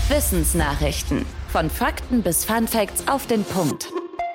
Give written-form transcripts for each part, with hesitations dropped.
Wissensnachrichten. Von Fakten bis Funfacts auf den Punkt.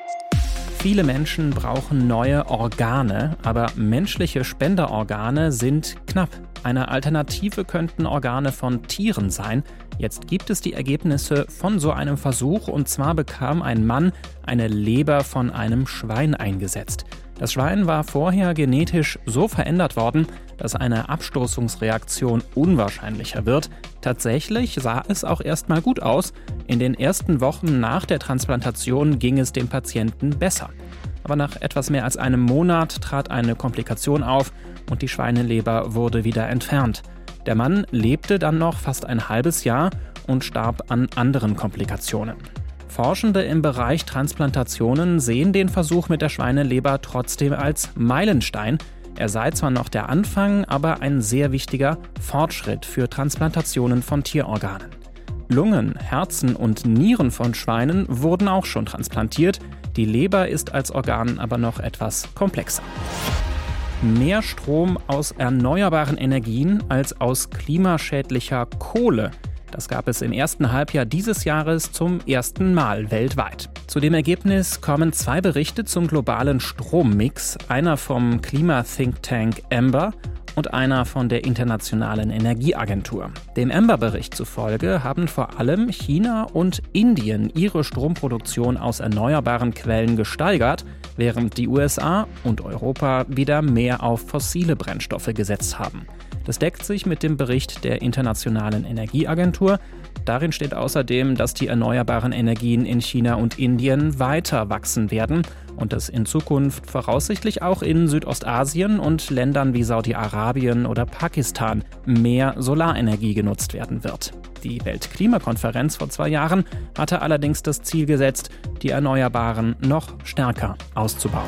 Viele Menschen brauchen neue Organe, aber menschliche Spenderorgane sind knapp. Eine Alternative könnten Organe von Tieren sein. Jetzt gibt es die Ergebnisse von so einem Versuch, und zwar bekam ein Mann eine Leber von einem Schwein eingesetzt. Das Schwein war vorher genetisch so verändert worden, dass eine Abstoßungsreaktion unwahrscheinlicher wird. Tatsächlich sah es auch erstmal gut aus. In den ersten Wochen nach der Transplantation ging es dem Patienten besser. Aber nach etwas mehr als einem Monat trat eine Komplikation auf und die Schweineleber wurde wieder entfernt. Der Mann lebte dann noch fast ein halbes Jahr und starb an anderen Komplikationen. Forschende im Bereich Transplantationen sehen den Versuch mit der Schweineleber trotzdem als Meilenstein. Er sei zwar noch der Anfang, aber ein sehr wichtiger Fortschritt für Transplantationen von Tierorganen. Lungen, Herzen und Nieren von Schweinen wurden auch schon transplantiert. Die Leber ist als Organ aber noch etwas komplexer. Mehr Strom aus erneuerbaren Energien als aus klimaschädlicher Kohle. Das gab es im ersten Halbjahr dieses Jahres zum ersten Mal weltweit. Zu dem Ergebnis kommen 2 Berichte zum globalen Strommix, einer vom Klima-Think-Tank Amber und einer von der Internationalen Energieagentur. Dem Amber-Bericht zufolge haben vor allem China und Indien ihre Stromproduktion aus erneuerbaren Quellen gesteigert, während die USA und Europa wieder mehr auf fossile Brennstoffe gesetzt haben. Das deckt sich mit dem Bericht der Internationalen Energieagentur. Darin steht außerdem, dass die erneuerbaren Energien in China und Indien weiter wachsen werden und dass in Zukunft voraussichtlich auch in Südostasien und Ländern wie Saudi-Arabien oder Pakistan mehr Solarenergie genutzt werden wird. Die Weltklimakonferenz vor 2 Jahren hatte allerdings das Ziel gesetzt, die Erneuerbaren noch stärker auszubauen.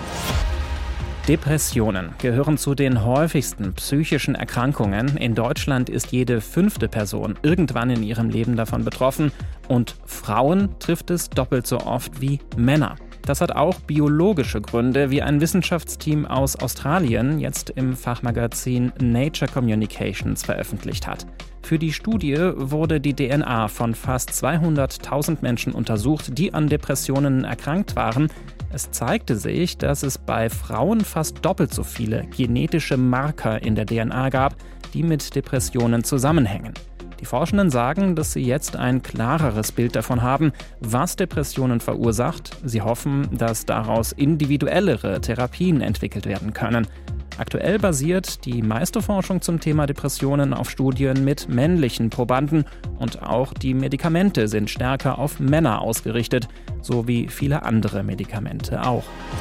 Depressionen gehören zu den häufigsten psychischen Erkrankungen. In Deutschland ist jede 5. Person irgendwann in ihrem Leben davon betroffen und Frauen trifft es doppelt so oft wie Männer. Das hat auch biologische Gründe, wie ein Wissenschaftsteam aus Australien jetzt im Fachmagazin Nature Communications veröffentlicht hat. Für die Studie wurde die DNA von fast 200.000 Menschen untersucht, die an Depressionen erkrankt waren. Es zeigte sich, dass es bei Frauen fast doppelt so viele genetische Marker in der DNA gab, die mit Depressionen zusammenhängen. Die Forschenden sagen, dass sie jetzt ein klareres Bild davon haben, was Depressionen verursacht. Sie hoffen, dass daraus individuellere Therapien entwickelt werden können. Aktuell basiert die meiste Forschung zum Thema Depressionen auf Studien mit männlichen Probanden und auch die Medikamente sind stärker auf Männer ausgerichtet, so wie viele andere Medikamente auch.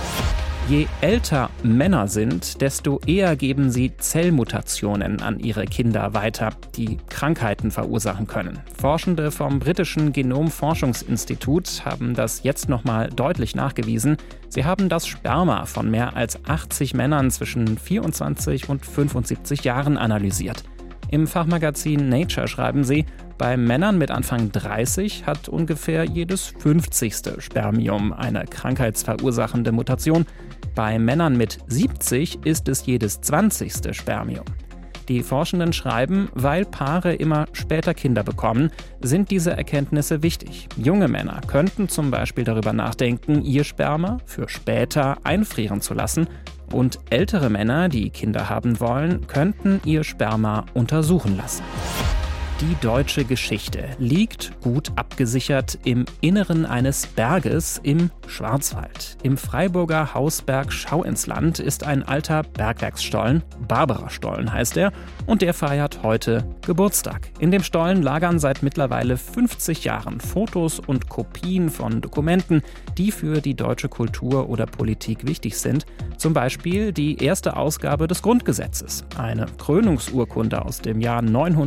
Je älter Männer sind, desto eher geben sie Zellmutationen an ihre Kinder weiter, die Krankheiten verursachen können. Forschende vom britischen Genomforschungsinstitut haben das jetzt nochmal deutlich nachgewiesen. Sie haben das Sperma von mehr als 80 Männern zwischen 24 und 75 Jahren analysiert. Im Fachmagazin Nature schreiben sie, bei Männern mit Anfang 30 hat ungefähr jedes 50. Spermium eine krankheitsverursachende Mutation. Bei Männern mit 70 ist es jedes 20. Spermium. Die Forschenden schreiben, weil Paare immer später Kinder bekommen, sind diese Erkenntnisse wichtig. Junge Männer könnten zum Beispiel darüber nachdenken, ihr Sperma für später einfrieren zu lassen. Und ältere Männer, die Kinder haben wollen, könnten ihr Sperma untersuchen lassen. Die deutsche Geschichte liegt gut abgesichert im Inneren eines Berges im Schwarzwald. Im Freiburger Hausberg Schauinsland ist ein alter Bergwerksstollen, Barbara-Stollen heißt er, und der feiert heute Geburtstag. In dem Stollen lagern seit mittlerweile 50 Jahren Fotos und Kopien von Dokumenten, die für die deutsche Kultur oder Politik wichtig sind. Zum Beispiel die erste Ausgabe des Grundgesetzes, eine Krönungsurkunde aus dem Jahr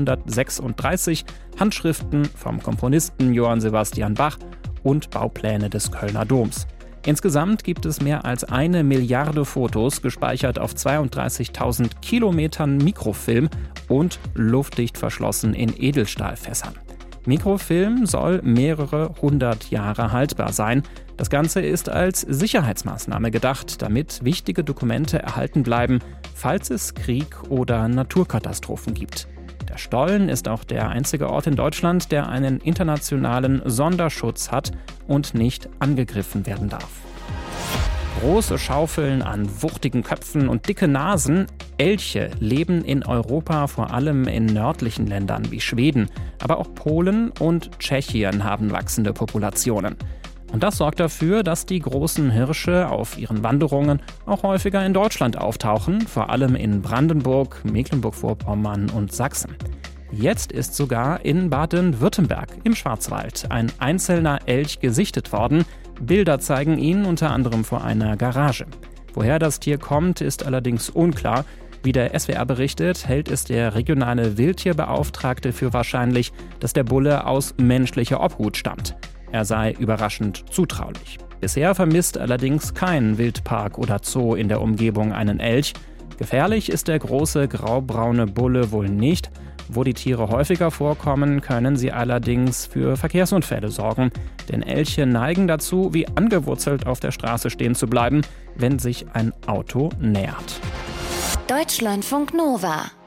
936, Handschriften vom Komponisten Johann Sebastian Bach und Baupläne des Kölner Doms. Insgesamt gibt es mehr als 1 Milliarde Fotos, gespeichert auf 32.000 Kilometern Mikrofilm und luftdicht verschlossen in Edelstahlfässern. Mikrofilm soll mehrere 100 Jahre haltbar sein. Das Ganze ist als Sicherheitsmaßnahme gedacht, damit wichtige Dokumente erhalten bleiben, falls es Krieg oder Naturkatastrophen gibt. Der Stollen ist auch der einzige Ort in Deutschland, der einen internationalen Sonderschutz hat und nicht angegriffen werden darf. Große Schaufeln an wuchtigen Köpfen und dicke Nasen. Elche leben in Europa vor allem in nördlichen Ländern wie Schweden. Aber auch Polen und Tschechien haben wachsende Populationen. Und das sorgt dafür, dass die großen Hirsche auf ihren Wanderungen auch häufiger in Deutschland auftauchen, vor allem in Brandenburg, Mecklenburg-Vorpommern und Sachsen. Jetzt ist sogar in Baden-Württemberg im Schwarzwald ein einzelner Elch gesichtet worden. Bilder zeigen ihn unter anderem vor einer Garage. Woher das Tier kommt, ist allerdings unklar. Wie der SWR berichtet, hält es der regionale Wildtierbeauftragte für wahrscheinlich, dass der Bulle aus menschlicher Obhut stammt. Er sei überraschend zutraulich. Bisher vermisst allerdings kein Wildpark oder Zoo in der Umgebung einen Elch. Gefährlich ist der große graubraune Bulle wohl nicht. Wo die Tiere häufiger vorkommen, können sie allerdings für Verkehrsunfälle sorgen. Denn Elche neigen dazu, wie angewurzelt auf der Straße stehen zu bleiben, wenn sich ein Auto nähert. Deutschlandfunk Nova